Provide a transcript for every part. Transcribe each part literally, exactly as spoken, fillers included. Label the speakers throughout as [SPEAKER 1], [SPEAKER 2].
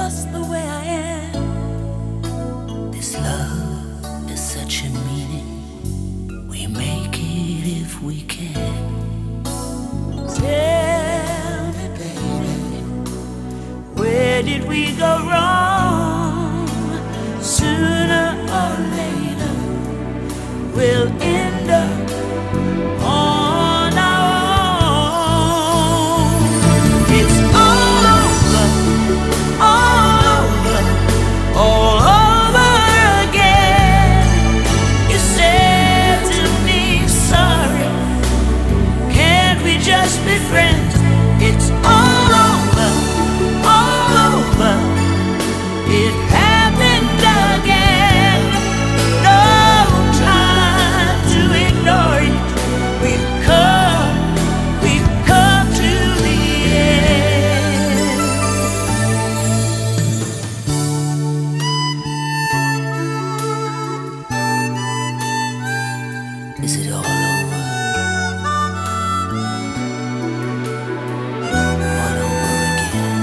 [SPEAKER 1] just the way I am.
[SPEAKER 2] This love is such a meaning. We make it if we can.
[SPEAKER 1] Tell me, baby, where did we go wrong? Sooner or later, we'll end up on our own. It's all over, all over, all over again. You said to me, sorry, can't we just be friends? It's all over, all over. It happened again. No time to ignore it. We've come, we've come to the end.
[SPEAKER 2] Is it all over? All over again.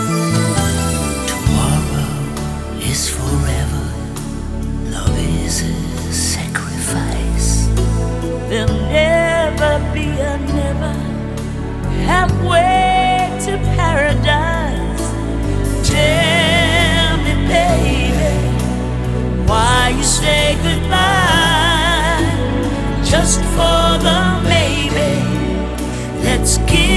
[SPEAKER 2] Tomorrow is forever. Love is a sacrifice.
[SPEAKER 1] There'll never be a never halfway to paradise. Tell me, baby, why you say goodbye just for the maybe. Let's give